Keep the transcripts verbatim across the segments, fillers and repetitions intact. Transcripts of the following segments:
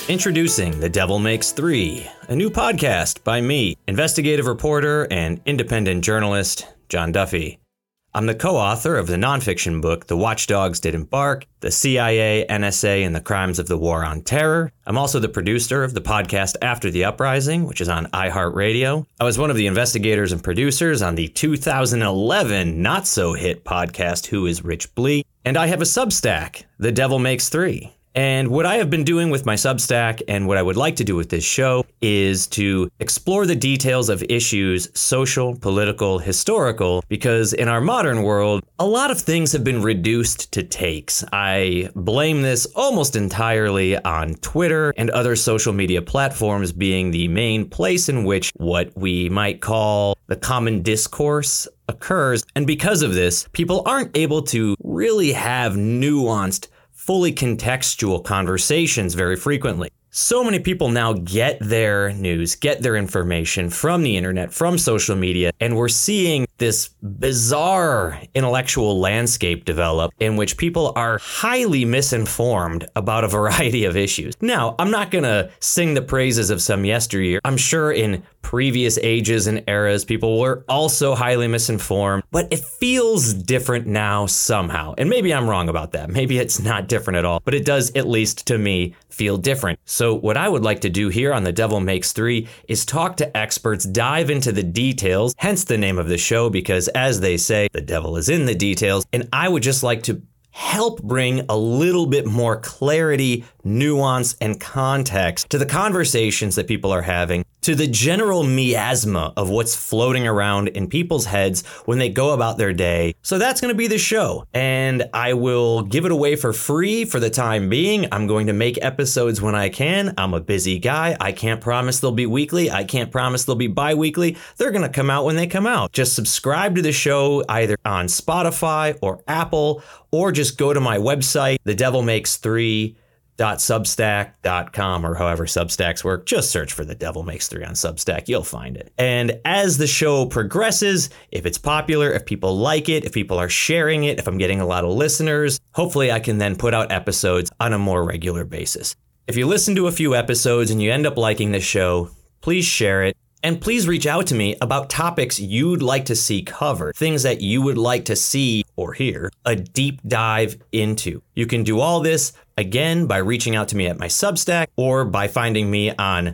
Introducing The Devil Makes Three, a new podcast by me, investigative reporter and independent journalist John Duffy. I'm the co-author of the nonfiction book The Watchdogs Didn't Bark, The C I A, N S A, and the Crimes of the War on Terror. I'm also the producer of the podcast After the Uprising, which is on iHeartRadio. I was one of the investigators and producers on the two thousand eleven not-so-hit podcast Who is Rich Bleak? And I have a Substack, The Devil Makes Three. And what I have been doing with my Substack and what I would like to do with this show is to explore the details of issues, social, political, historical, because in our modern world, a lot of things have been reduced to takes. I blame this almost entirely on Twitter and other social media platforms being the main place in which what we might call the common discourse occurs. And because of this, people aren't able to really have nuanced, fully contextual conversations very frequently. So many people now get their news, get their information from the internet, from social media, and we're seeing this bizarre intellectual landscape develop in which people are highly misinformed about a variety of issues. Now, I'm not going to sing the praises of some yesteryear. I'm sure in previous ages and eras, people were also highly misinformed, but it feels different now somehow. And maybe I'm wrong about that. Maybe it's not different at all, but it does, at least to me, feel different. So what I would like to do here on The Devil Makes Three is talk to experts, dive into the details, hence the name of the show, because as they say, the devil is in the details. And I would just like to help bring a little bit more clarity, nuance, and context to the conversations that people are having, to the general miasma of what's floating around in people's heads when they go about their day. So that's going to be the show. And I will give it away for free for the time being. I'm going to make episodes when I can. I'm a busy guy. I can't promise they'll be weekly. I can't promise they'll be bi-weekly. They're going to come out when they come out. Just subscribe to the show either on Spotify or Apple, or just go to my website, the devil makes three dot substack dot com, or however Substacks work. Just search for The Devil Makes Three on Substack. You'll find it. And as the show progresses, if it's popular, if people like it, if people are sharing it, if I'm getting a lot of listeners, hopefully I can then put out episodes on a more regular basis. If you listen to a few episodes and you end up liking this show, please share it. And please reach out to me about topics you'd like to see covered, things that you would like to see or hear a deep dive into. You can do all this, again, by reaching out to me at my Substack or by finding me on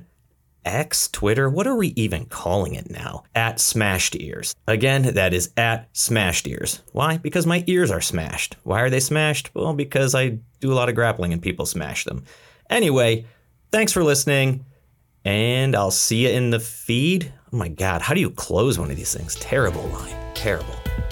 X, Twitter, what are we even calling it now? At Smashed Ears. Again, that is at Smashed Ears. Why? Because my ears are smashed. Why are they smashed? Well, because I do a lot of grappling and people smash them. Anyway, thanks for listening. And I'll see you in the feed. Oh my God, how do you close one of these things? Terrible line. Terrible.